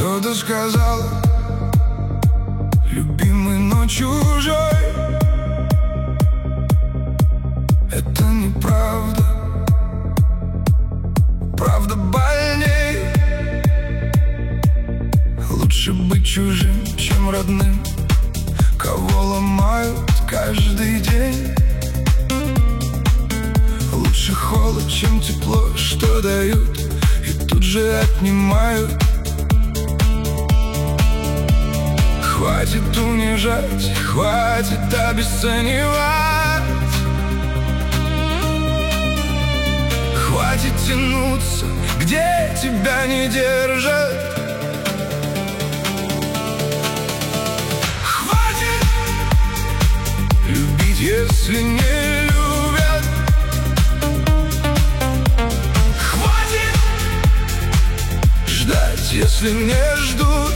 Кто-то сказал: любимый, но чужой. Это неправда, правда больней. Лучше быть чужим, чем родным, кого ломают каждый день. Лучше холод, чем тепло, что дают и тут же отнимают. Хватит унижать, хватит обесценивать. Хватит тянуться, где тебя не держат. Хватит любить, если не любят. Хватит ждать, если не ждут.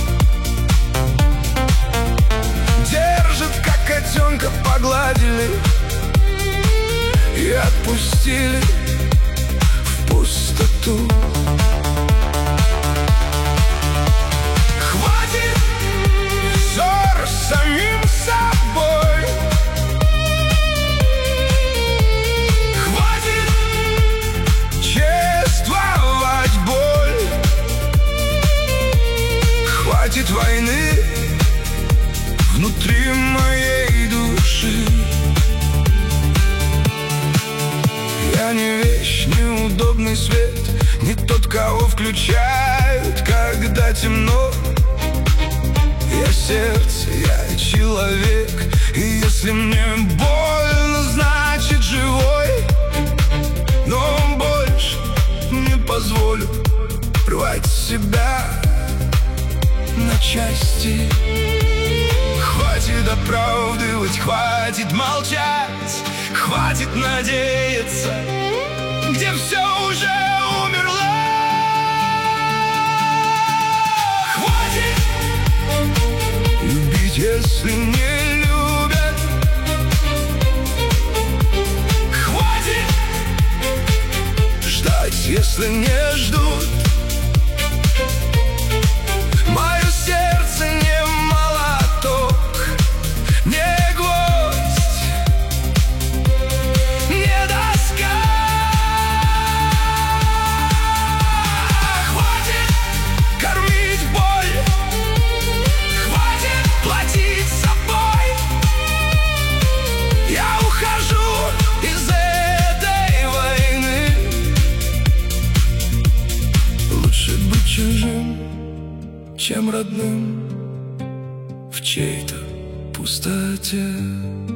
Держат, как котенка, погладили и отпустили в пустоту. Хватит ссор с самим собой. Хватит чествовать боль. Хватит войны внутри моей души. Я не вещь, неудобный свет, не тот, кого включают, когда темно. Я сердце, я человек, и если мне больно, значит живой. Но больше не позволю рвать себя на части. Хватит оправдывать, хватит молчать, хватит надеяться, где все уже умерло. Хватит любить, если не любят. Хватит ждать, если не ждут. Мое сердце не молоток, не гвоздь, не доска. Хватит кормить боль, хватит платить собой. Я ухожу из этой войны. Лучше быть чужим, чем родным в чьей-то пустоте.